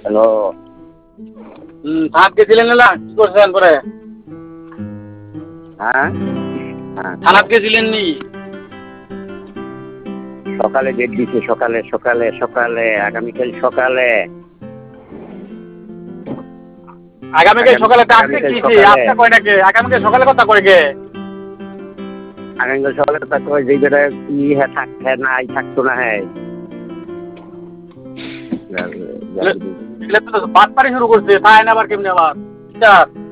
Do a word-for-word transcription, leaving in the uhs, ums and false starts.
Hello. হুম, থানাত গেছিলেন না? কি করছেন পরে? হ্যাঁ হ্যাঁ থানাত গেছিলেন নি? সকালে ডেট দিছে, সকালে সকালে সকালে আগামীকাল সকালে। আগামীকাল আগামী সকালে ডাকছে আগামীকাল কিসে? সকালে আজকে কয় নাকি? আগামীকাল সকালে কথা কয় কে? আগামীকাল সকালে কথা কয় যে বেটা কি হ্যাঁ থাক হ্যাঁ নাই থাকতো না হ্যাঁ। এগুলো তো বাটপারি শুরু করছে, তাই না আবার কেমনে আবার?